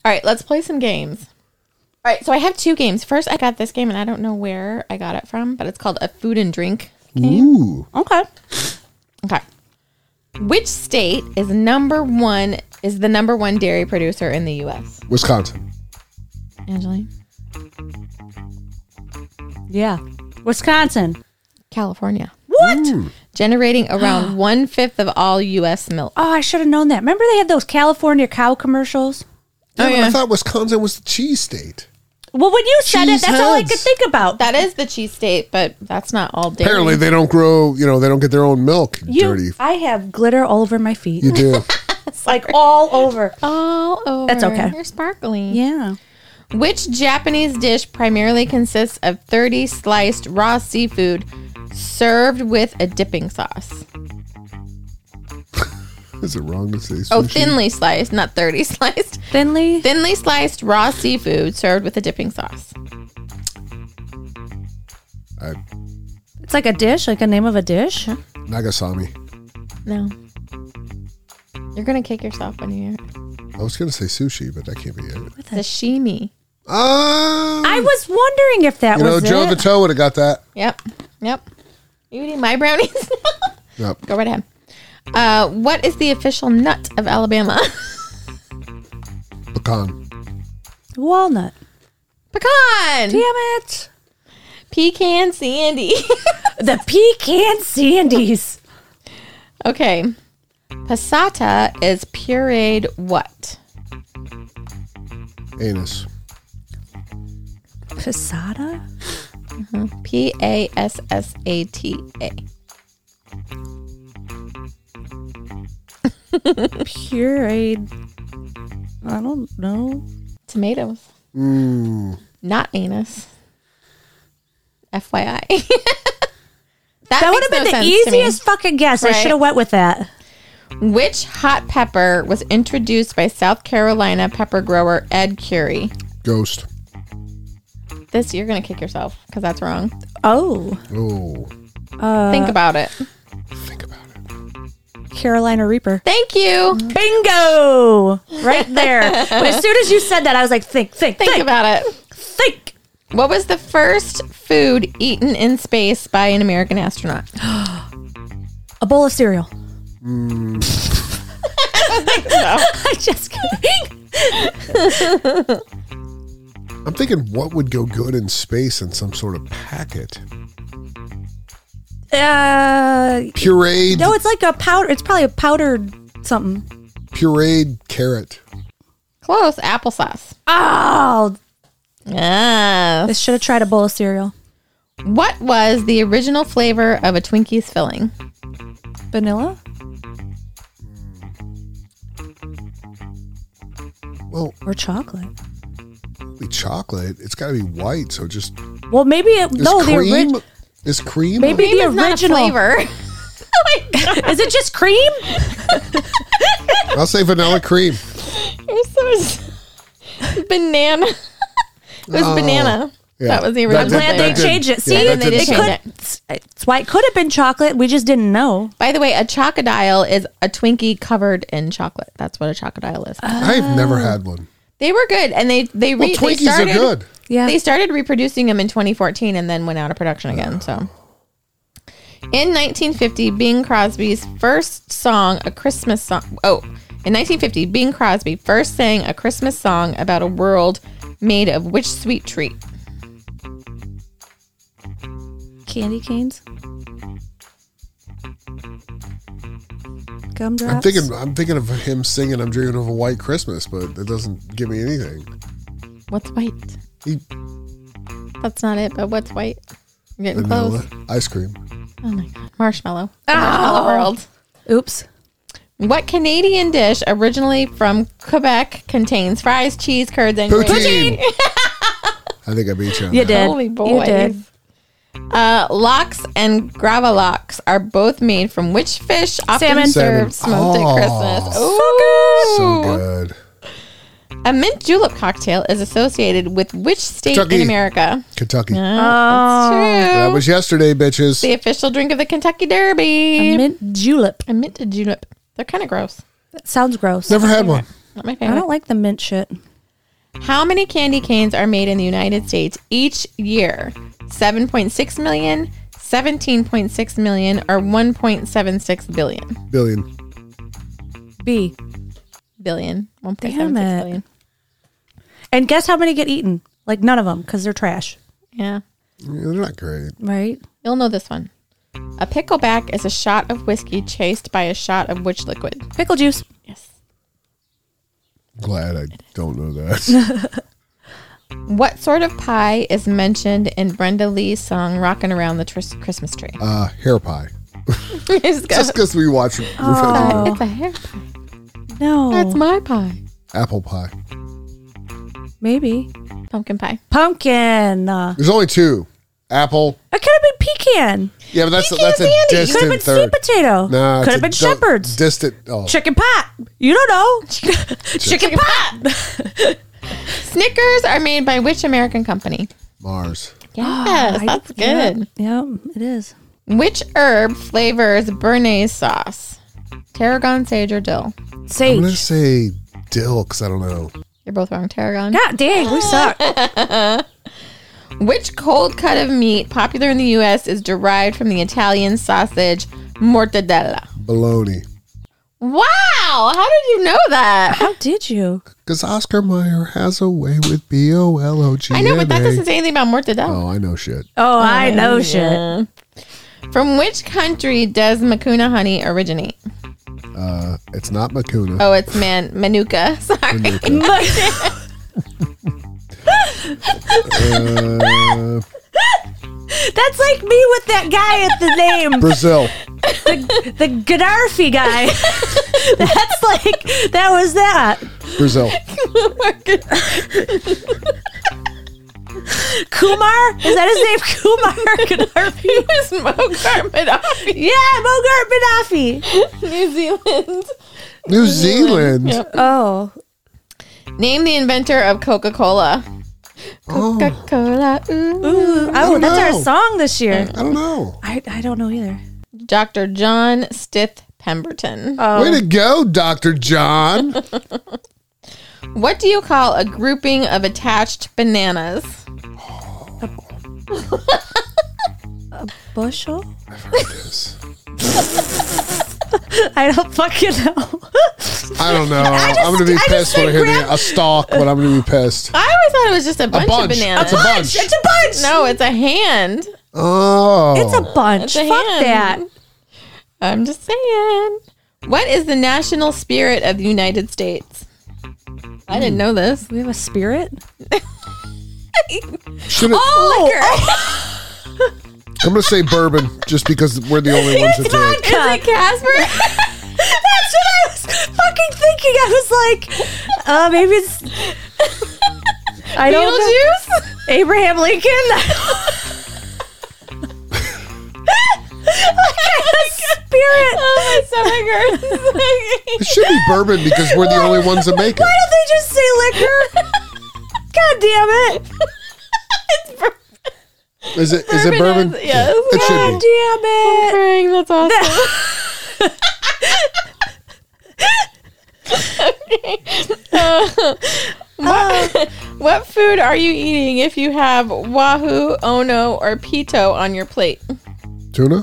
All right, let's play some games. All right, so I have 2 games. First, I got this game, and I don't know where I got it from, but it's called a food and drink game. Ooh. Okay. Okay. Which state is the number one dairy producer in the U.S.? Wisconsin. Angeline? Yeah. Wisconsin. California. What? Generating around 1/5 of all U.S. milk. Oh, I should have known that. Remember they had those California cow commercials? Yeah, but yeah. I thought Wisconsin was the cheese state. Well, when you said Cheese it, that's all I could heads. think about. That is the cheese state, but that's not all dairy. Apparently, they don't grow. They don't get their own milk. Dirty. I have glitter all over my feet. You do. Like all over. all over. That's okay. You're sparkling. Yeah. Which Japanese dish primarily consists of 30 sliced raw seafood served with a dipping sauce? Is it wrong to say sushi? Oh, thinly sliced, not 30 sliced. Thinly. Thinly sliced raw seafood served with a dipping sauce. It's like a dish, like a name of a dish. Nagasami. No. You're going to kick yourself when you hear it. I was going to say sushi, but that can't be it. Sashimi. I was wondering if that was Joe it. the Toe would have got that. Yep. You eating my brownies? Yep. Go right ahead. What is the official nut of Alabama? Pecan. Walnut. Pecan. Damn it. Pecan sandy. The pecan sandies. Okay. Passata is pureed what? Anus. Passata? Passata. Pureed. I don't know. Tomatoes. Not anus. FYI. That would have been the easiest fucking guess. I Right. should have went with that. Which hot pepper was introduced by South Carolina pepper grower Ed Curie? Ghost. This, you're going to kick yourself because that's wrong. Oh. Oh. Think about it. Think about it. Carolina Reaper. Thank you. Bingo! Right there. But as soon as you said that, I was like, think. Think about it. Think. What was the first food eaten in space by an American astronaut? A bowl of cereal. No. I'm just kidding. I'm thinking what would go good in space in some sort of packet. Pureed. No, it's like a powder. It's probably a powdered something. Pureed carrot. Close. Applesauce. Oh, Yes. I should have tried a bowl of cereal. What was the original flavor of a Twinkie's filling? Vanilla? Well, Or chocolate? be chocolate. It's got to be white. So just Well, maybe it, is no. The cream. original. Is cream? Maybe Cream the is not a original flavor. Is it just cream? I'll say vanilla cream. You're so banana. It was banana. Yeah. That was the That original. I'm glad they flavor. changed it. See, Yeah, that they did did suck. change it. That's why it could have been chocolate. We just didn't know. By the way, a chocodile is a Twinkie covered in chocolate. That's what a chocodile is. I've never had one. They were good, and they Well, Twinkies started, are good. Yeah. They started reproducing them in 2014, and then went out of production again. So, in 1950, Bing Crosby's first song, a Christmas song. Oh, in 1950, Bing Crosby first sang a Christmas song about a world made of which sweet treat? Candy canes. Gumdrops. I'm thinking of him singing "I'm Dreaming of a White Christmas," but it doesn't give me anything. What's white? He- That's not it. But what's white? You're getting Vanilla close. ice cream. Oh my god, marshmallow. The Marshmallow world. Oops. What Canadian dish originally from Quebec contains fries, cheese, curds, and Poutine. gravy? I think I beat you. On You that. did. Holy You boys. did. Lox and gravlax are both made from which fish? Often Salmon. served smoked Oh. at Christmas. So Ooh. good. A mint julep cocktail is associated with which state Kentucky. in America? Kentucky. That's true. That was yesterday, bitches. The official drink of the Kentucky Derby. A mint julep. A mint julep. They're kind of gross. That sounds gross. Never had one. Not my I favorite. don't like the mint shit. How many candy canes are made in the United States each year? 7.6 million, 17.6 million, or 1.76 billion? Billion. B. Billion. 1.76 Damn it. billion. And guess how many get eaten? Like none of them because they're trash. Yeah. Yeah, they're not great. Right? You'll know this one. A pickleback is a shot of whiskey chased by a shot of which liquid? Pickle juice. Yes. Glad I don't know that. What sort of pie is mentioned in Brenda Lee's song "Rockin' Around the Christmas Tree"? Hair pie. Just go. Just because we watch it. It's a hair pie. No. That's my pie. Apple pie. Maybe. Pumpkin pie. Pumpkin. It There's only two. Apple. could have been pecan. Yeah, but that's a Could have distant been third. sweet potato. Nah, could have been shepherd's. Distant. Oh, Chicken pot. You don't know. Chicken pot. Snickers are made by which American company? Mars. Yes, that's good. Yeah, it is. Which herb flavors béarnaise sauce? Tarragon, sage, or dill? I'm Sage. gonna say dill because I don't know. You're both wrong. Tarragon. God dang, we suck. Which cold cut of meat popular in the U.S. is derived from the Italian sausage mortadella? Bologna. Wow! How did you know that? How did you? Because Oscar Mayer has a way with BOLOGNA. I know, but that doesn't say anything about mortadella. Oh, I know shit. Oh, I know shit. From which country does Macuna honey originate? It's not Makuna. Oh, it's Manuka. Sorry. That's like me with that guy at the name. Brazil. The Gaddafi guy. That's like, that was that. Brazil. Kumar? Is that his name? Kumar Gaddafi? It's Mogart Gaddafi. Yeah, Mogart Gaddafi. New Zealand. New Zealand. Yep. Oh. Name the inventor of Coca-Cola. Oh, Coca-Cola. Ooh. Oh, that's our know. song this year. I don't know. I don't know either. Dr. John Stith Pemberton. Way to go, Dr. John. What do you call a grouping of attached bananas? Bushel? I've heard this. I don't fucking know. I don't know. I'm going to be pissed when I hear a stalk, but I'm going to be pissed. I always thought it was just a bunch of bananas. It's a bunch. It's a bunch. No, it's a hand. Oh. It's a bunch. It's a Fuck hand. that. I'm just saying. What is the national spirit of the United States? I didn't know this. We have a spirit? Should it, Liquor. I'm going to say bourbon just because we're the only ones that do it. Is it Casper? That's what I was fucking thinking. I was like, maybe it's. I don't know. Beetlejuice? Abraham Lincoln? Spirit. Oh, my stomach hurts. It should be bourbon because we're the only ones that make it. Why don't they just say liquor? God damn it. Is it bourbon? Yes. It should God be. damn it. Praying, that's awesome. What food are you eating if you have wahoo, ono, or pito on your plate? Tuna?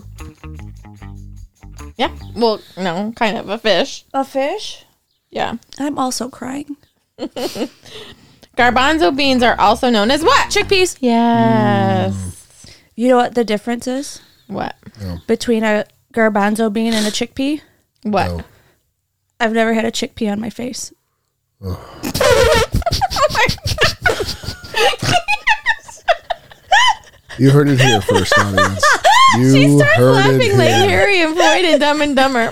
Yeah. Well, no, kind of a fish. A fish? Yeah. I'm also crying. Garbanzo beans are also known as what? Chickpeas. Yes. You know what the difference is What? between a garbanzo bean and a chickpea? What? No. I've never had a chickpea on my face. You heard it here first, audience. You She starts heard laughing it like here. Harry and Floyd in Dumb and Dumber.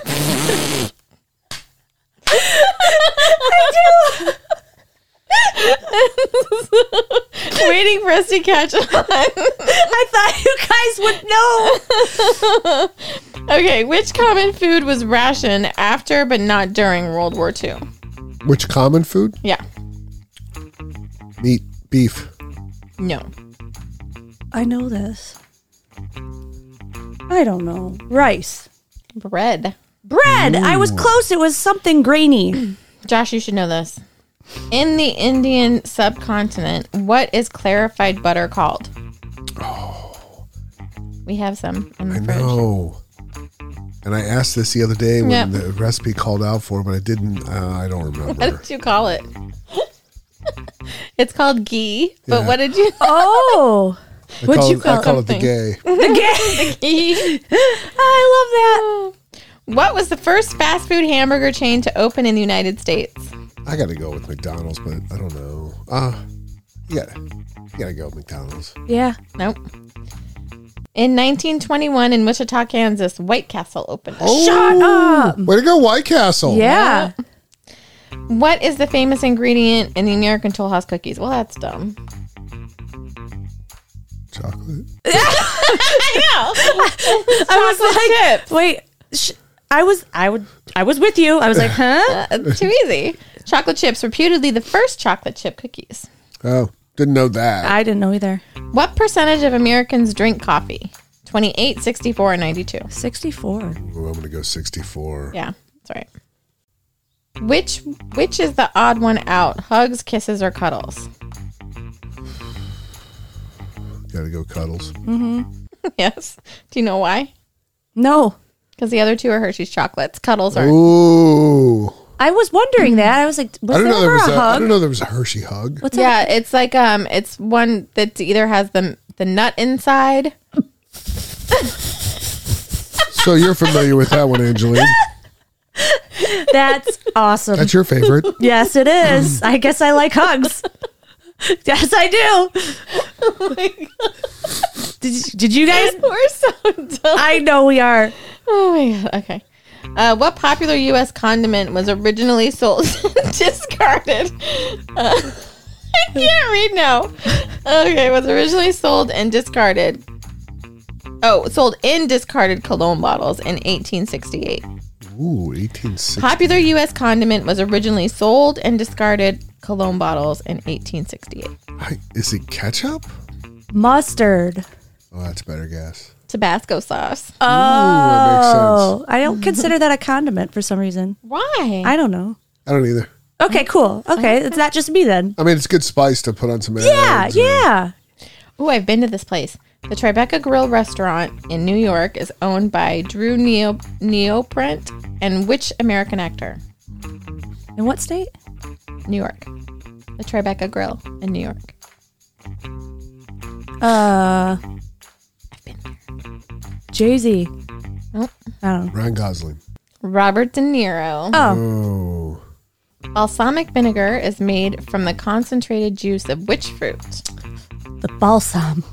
Waiting for us to catch on. I thought you guys would know. Okay, which common food was rationed after but not during World War II? Which common food? Yeah. Meat, beef. No. I know this. I don't know. Rice. Bread. Bread. I was close. It was something grainy. Josh, you should know this. In the Indian subcontinent, what is clarified butter called? Oh, We have some in the I fridge. know. And I asked this the other day when Yep. the recipe called out for it, but I didn't. I don't What remember. did you call it? It's called ghee. But Yeah. what did you? Oh, what'd you I call call it the something? gay. the gay? Ghee. I love that. What was the first fast food hamburger chain to open in the United States? I got to go with McDonald's, but I don't know. You gotta go with McDonald's. Yeah. Nope. In 1921, in Wichita, Kansas, White Castle opened. Shut up. Way to go, White Castle. Yeah. What is the famous ingredient in the American Toll House cookies? Well, that's dumb. Chocolate. I was like, chips. wait. I was with you. I was like, huh? Too easy. Chocolate chips, reputedly the first chocolate chip cookies. Oh, didn't know that. I didn't know either. What percentage of Americans drink coffee? 28, 64, or 92? 64. Ooh, I'm going to go 64. Yeah, that's right. Which is the odd one out? Hugs, kisses, or cuddles? Gotta go Cuddles. Yes. Do you know why? No. Because the other two are Hershey's chocolates. Cuddles are. Ooh. I was wondering that. I was like, was I didn't there know there ever was a I hug? didn't know there was a Hershey hug. What's Yeah, it's like it's one that either has the nut inside. So you're familiar with that one, Angeline. that? That's awesome. That's your favorite. Yes, it is. I guess I like hugs. Yes, I do. Oh my God. Did you guys? We're so dumb. I know we are. Oh my God. Okay. What popular U.S. condiment was originally sold and discarded? I can't read now. Okay, was originally sold and discarded. Oh, sold in discarded cologne bottles in 1868. Ooh, 1860. Popular U.S. condiment was originally sold and discarded cologne bottles in 1868. Is it ketchup? Mustard. Oh, that's a better guess. Tabasco sauce. Ooh, that makes sense. I don't consider that a condiment for some reason. Why? I don't know. I don't either. Okay, cool. Okay, it's not just me then. I mean, it's good spice to put on some eggs. Yeah. Oh, I've been to this place. The Tribeca Grill restaurant in New York is owned by Drew Neoprent and which American actor? In what state? New York. The Tribeca Grill in New York. I've been there. Jay-Z. Nope. I don't know. Ryan Gosling. Robert De Niro. Oh, Oh. Balsamic vinegar is made from the concentrated juice of which fruit? the balsam.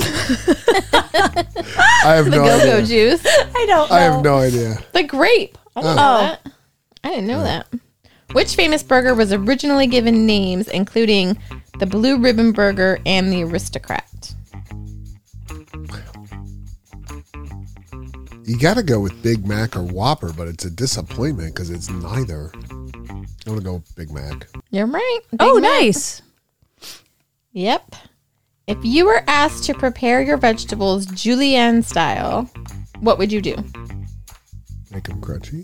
I have The no go-go idea. juice. I don't know. I have no idea. The grape. I didn't know that. I didn't know that. Which famous burger was originally given names including the Blue Ribbon Burger and the Aristocrat? You got to go with Big Mac or Whopper, but it's a disappointment because it's neither. I want to go with Big Mac. You're right. Big Oh, Mac. nice. Yep. If you were asked to prepare your vegetables julienne style, what would you do? Make them crunchy.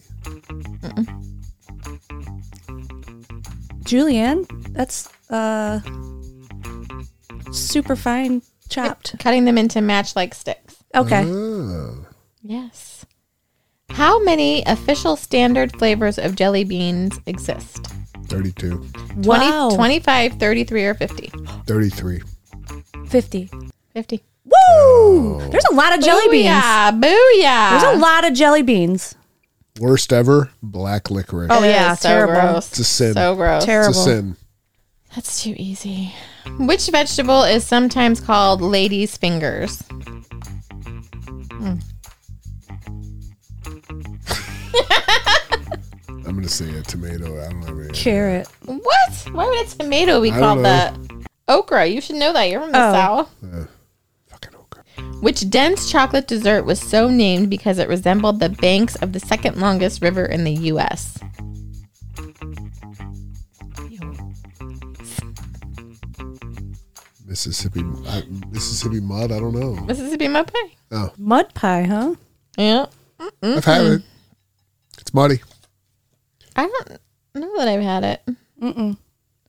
Julienne, that's super fine chopped. Cutting them into match-like sticks. Okay. Oh. Yes. How many official standard flavors of jelly beans exist? 32. 20, Wow. 25, 33, or 50? 33. 50. 50. Woo! There's a lot of jelly beans. Booyah! Booyah! There's a lot of jelly beans. Worst ever, black licorice. Oh, It yeah, is so terrible. gross. It's a sin. So gross. Terrible. It's a sin. That's too easy. Which vegetable is sometimes called lady's fingers? I'm going to say a tomato. I don't have any. Carrot. What? Why would a tomato be I don't called know. that? Okra. You should know that. You're from the Oh. South. Fucking okra. Which dense chocolate dessert was so named because it resembled the banks of the second longest river in the U.S.? Mississippi mud. I don't know. Mississippi mud pie. Oh, Mud pie, huh? Yeah. I've had it. It's muddy. I don't know that I've had it.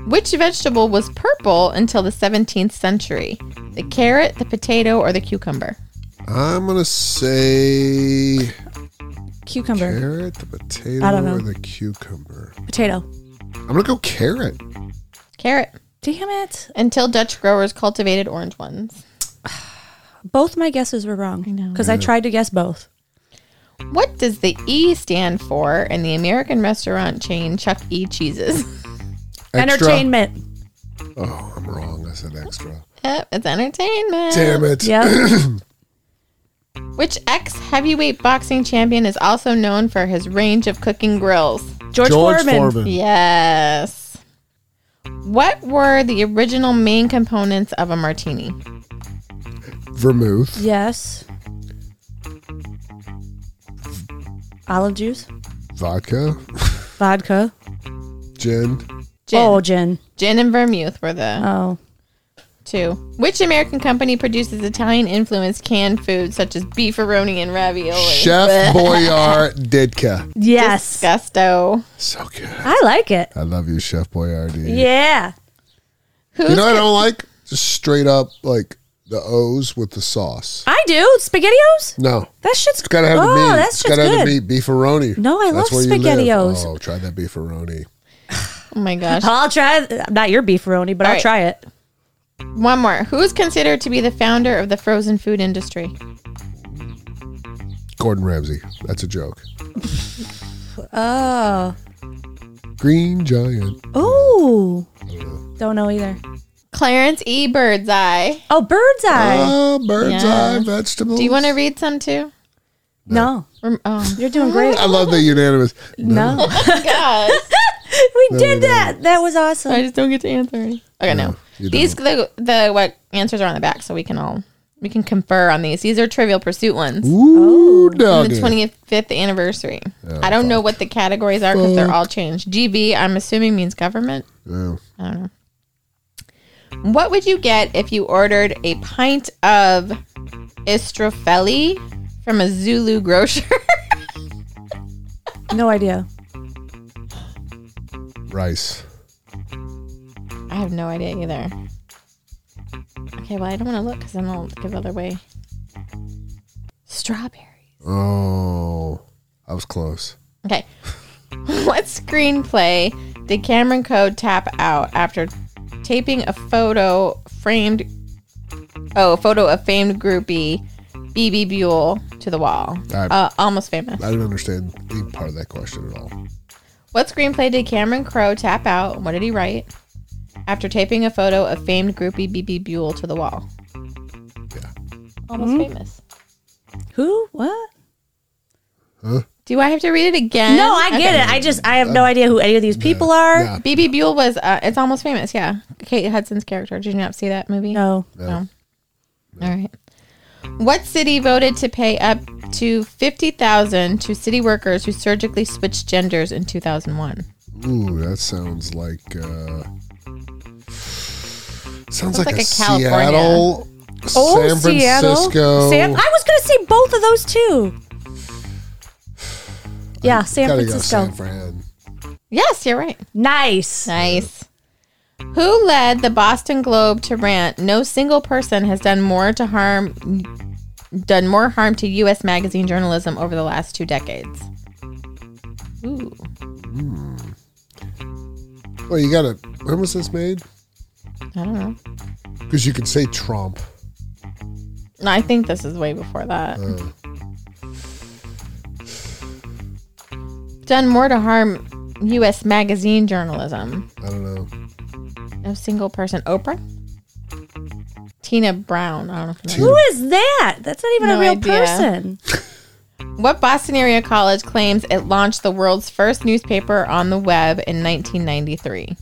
Which vegetable was purple until the 17th century? The carrot, the potato, or the cucumber? I'm going to say Cucumber. carrot, the potato, I don't know. or the cucumber. Potato. I'm going to go carrot. Carrot. Damn it. Until Dutch growers cultivated orange ones. Both my guesses were wrong. I know. Because I tried to guess both. What does the E stand for in the American restaurant chain Chuck E. Cheese's? Extra. Entertainment. Oh, I'm wrong. I said extra. Yep, it's entertainment. Damn it. Yep. Which ex-heavyweight boxing champion is also known for his range of cooking grills? George Foreman. Yes. What were the original main components of a martini? Vermouth. Yes. Olive juice. Vodka. Vodka. Gin. Gin. Oh, gin. Gin and vermouth were the Oh. two. Which American company produces Italian-influenced canned foods such as beefaroni and ravioli? Chef Boyardee. Yes. Gusto. So good. I like it. I love you, Chef Boyardee. Yeah. Who's You know what I don't like? Just straight up like the O's with the sauce. I do. SpaghettiOs? No. That shit's It's gotta have the meat. That It's shit's gotta have the good. meat. Beefaroni. No, I love where you live. SpaghettiOs. Oh, try that beefaroni. Oh my gosh. I'll try not your beefaroni, but All I'll right. try it. One more. Who is considered to be the founder of the frozen food industry? Gordon Ramsay. That's a joke. Oh. Green Giant. Oh. Don't know either. Clarence E. Birdseye. Oh, bird's eye. Oh, bird's Yeah. eye vegetables. Do you want to read some too? No. Oh You're doing great. I love the unanimous. No. God. We did that. That was awesome. I just don't get to answer any. Okay, no. you These the what answers are on the back, so we can confer on these. These are Trivial Pursuit ones. Ooh, On doggy. the 25th anniversary. I don't know what the categories are because they're all changed. GB, I'm assuming means government. Oh. I don't know. What would you get if you ordered a pint of Istrofelli from a Zulu grocer? No idea. Rice. I have no idea either. Okay, well, I don't want to look because then I'll give other way. Strawberries. Oh, I was close. Okay. What screenplay did Cameron Code tap out after taping a photo of famed groupie BB Buell to the wall? Almost Famous. I didn't understand any part of that question at all. What screenplay did Cameron Crowe tap out? What did he write? After taping a photo of famed groupie BB Buell to the wall. Yeah. Almost Famous. Who? What? Do I have to read it again? No, I get it. I have no idea who any of these people are. Yeah. BB Buell was, it's Almost Famous, yeah. Kate Hudson's character. Did you not see that movie? No. No. All right. What city voted to pay up to $50,000 to city workers who surgically switched genders in 2001? Ooh, that sounds like sounds like like a a California. Seattle, Oh, San Seattle. Francisco. I was going to say both of those too. Yeah, San Gotta go Francisco. San Fran. Yes, you're right. Nice. Nice. Who led the Boston Globe to rant, "No single person has done more harm to U.S. magazine journalism over the last 2 decades"? Ooh. Well, you gotta. When was this made? I don't know. Because you could say Trump. No, I think this is way before that. Done more to harm U.S. magazine journalism. I don't know. No single person. Oprah? Tina Brown. I don't know if you know. Who is that? That's not even No a real idea. person. What Boston area college claims it launched the world's first newspaper on the web in 1993?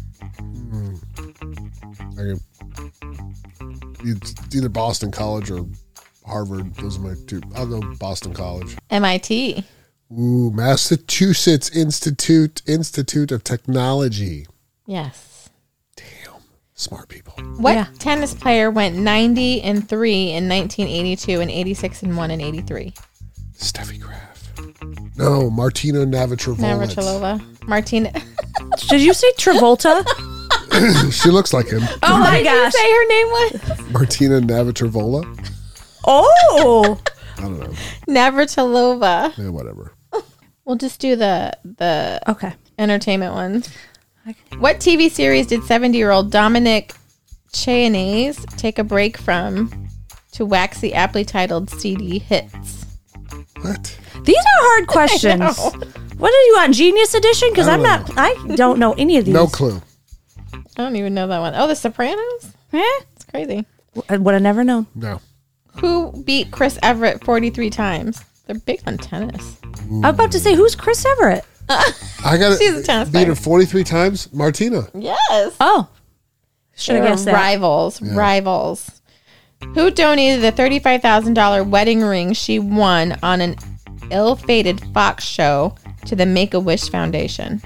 It's either Boston College or Harvard. Those are my two. I'll go Boston College. MIT. Ooh, Massachusetts Institute of Technology. Yes. Smart people. What Yeah. tennis player went 90-3 in 1982 and 86-1 in 83? Steffi Graf. No, Martina Navratilova. Navratilova. Martina. Did you say Travolta? She looks like him. Oh What my did gosh. you say her name was? Martina Navratilova. Oh. I don't know. Navratilova. Yeah, whatever. We'll just do the Okay. entertainment ones. What TV series did 70-year-old Dominic Chayanese take a break from to wax the aptly titled CD hits? What? These are hard questions. know. What are you on, Genius Edition? Because I I'm don't not. I don't know any of these. No clue. I don't even know that one. Oh, The Sopranos? Eh? It's crazy. I would have never known. No. Who beat Chris Everett 43 times? They're big on tennis. I'm about to say, who's Chris Everett? I got She's a tennis beat player. her 43 times. Martina. Yes. Oh. Should have They're guessed that. Rivals. Who donated the $35,000 wedding ring she won on an ill-fated Fox show to the Make-A-Wish Foundation?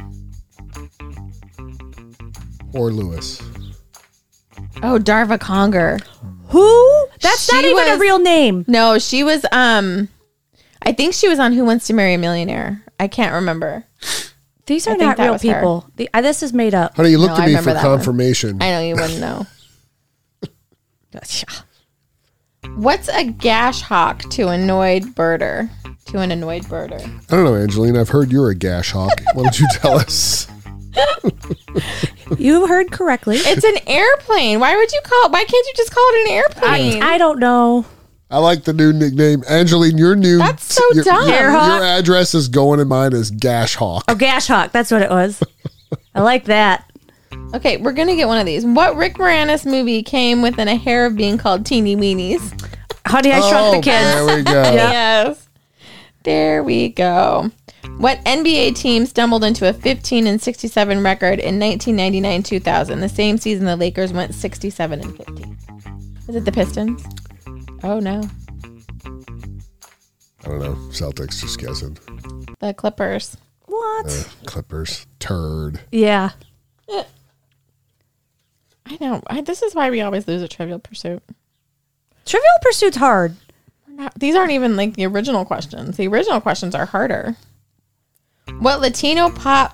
Or Lewis. Oh, Darva Conger. Who? That's She not even a was- real name. No, she was I think she was on Who Wants to Marry a Millionaire. I can't remember. These I are think not that real was her. people. This is made up. Honey, you looked No, at I me remember for that one. confirmation. I know you wouldn't know. What's a gash hawk to annoyed birder? To an annoyed birder. I don't know, Angeline. I've heard you're a gash hawk. Why don't you tell us? You heard correctly. It's an airplane. Why can't you just call it an airplane? I don't know. I like the new nickname. Angeline, your new... That's so your, dumb. Your, Air hawk? your address is going in mine as Gash Hawk. Oh, Gash Hawk. That's what it was. I like that. Okay, we're gonna get one of these. What Rick Moranis movie came within a hair of being called Teeny Weenies? Honey, I Shrunk the Kids. There we go. Yes. There we go. What NBA team stumbled into a 15-67 record in 1999-2000? The same season the Lakers went 67-50. Is it the Pistons? Oh no, I don't know. Celtics, just guessing. the Clippers. What? Clippers. Turd. Yeah. I know. This is why we always lose at Trivial Pursuit. Trivial Pursuit's hard. These aren't even like the original questions. The original questions are harder. What Latino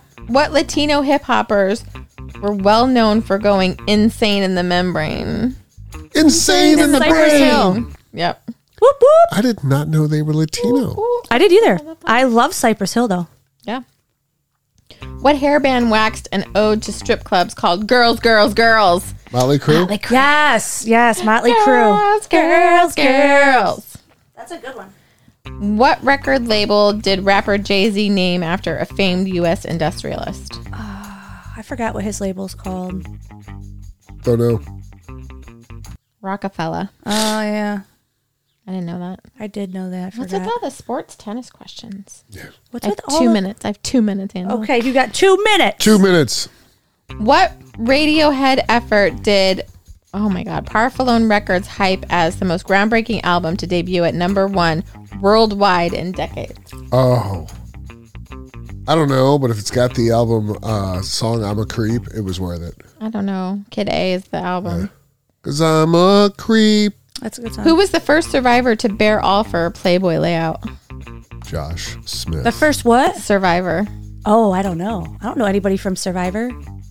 hip hoppers were well known for going insane in the membrane? Insane in the Cypress brain. Hill. Yep. Whoop, whoop. I did not know they were Latino. I did either. I love Cypress Hill, though. Yeah. What hairband waxed an ode to strip clubs called Girls, Girls, Girls? Motley Crue? Yes. Motley Crue. Girls. That's a good one. What record label did rapper Jay-Z name after a famed U.S. industrialist? I forgot what his label's called. Don't know. Rockefeller. Oh, yeah. I didn't know that. I did know that. I What's forgot. with all the sports tennis questions? What's I have with all 2 the- minutes. I have 2 minutes, Angela. Okay, you got 2 minutes. 2 minutes. What Radiohead effort did, oh my God, Parfalone Records hype as the most groundbreaking album to debut at #1 worldwide in decades? Oh. I don't know, but if it's got the album song I'm a Creep, it was worth it. I don't know. Kid A is the album. Because I'm a creep. That's a good song. Who was the first survivor to bear all for a Playboy layout? Josh Smith. The first what? Survivor. Oh, I don't know. I don't know anybody from Survivor.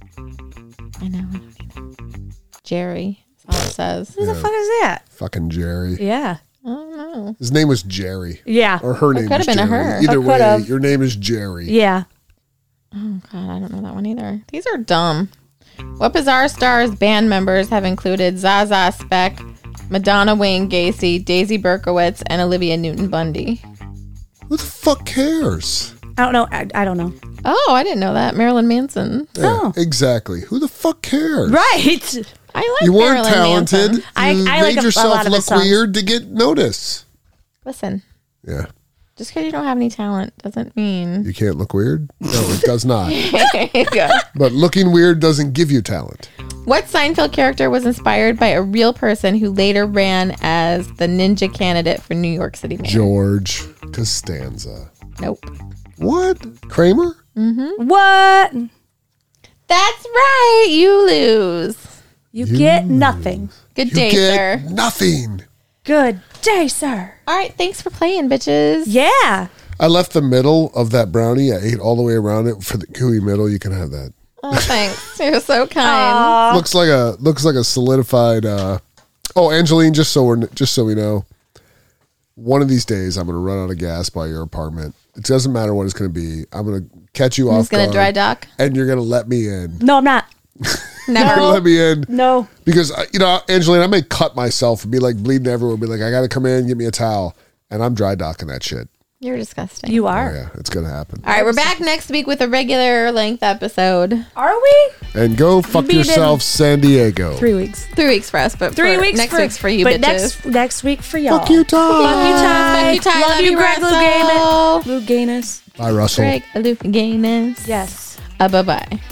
I know. I don't either. Jerry. That's all it says. Who the fuck is that? Fucking Jerry. Yeah. I don't know. His name was Jerry. Yeah. Or her name could was have been a Jerry. her. Either Or way, could've. your name is Jerry. Yeah. Oh God, I don't know that one either. These are dumb. What Bizarre Stars band members have included Zaza Speck, Madonna Wayne Gacy, Daisy Berkowitz, and Olivia Newton-Bundy? Who the fuck cares? I don't know. I don't know. Oh, I didn't know that. Marilyn Manson. Yeah, Oh. exactly. Who the fuck cares? Right. I like You weren't Marilyn talented. Manson. I You like made a yourself lot of his look songs. weird to get notice. Listen, Yeah. just because you don't have any talent doesn't mean. You can't look weird? No, it does not. There you go. But looking weird doesn't give you talent. What Seinfeld character was inspired by a real person who later ran as the ninja candidate for New York City mayor? George Costanza. Nope. What? Kramer? What? That's right. You lose. You get nothing. Good You day, get sir. nothing. Good day, sir. All right. Thanks for playing, bitches. Yeah. I left the middle of that brownie. I ate all the way around it for the gooey middle. You can have that. Oh, thanks. You're so kind. Looks like a solidified. Oh, Angeline, just so we know, one of these days I'm going to run out of gas by your apartment. It doesn't matter what it's going to be. I'm going to catch you off I'm just going to dry dock. and you're going to let me in. No, I'm not. You're Never. going to let me in. No. Because, Angeline, I may cut myself and be like bleeding everywhere. Be like, I got to come in, get me a towel. And I'm dry docking that shit. You're disgusting. You Oh, are. yeah, it's going to happen. All right, we're back next week with a regular length episode. Are we? And go fuck mean in yourself, San Diego. 3 weeks. 3 weeks for us, but 3 weeks. next week's for you, but bitches. next week for y'all. Fuck you, Ty. Fuck you, Ty. Fuck you, Ty. Love you, Greg Russell. Louganis. Bye, Russell. Greg Louganis. Yes. Bye-bye.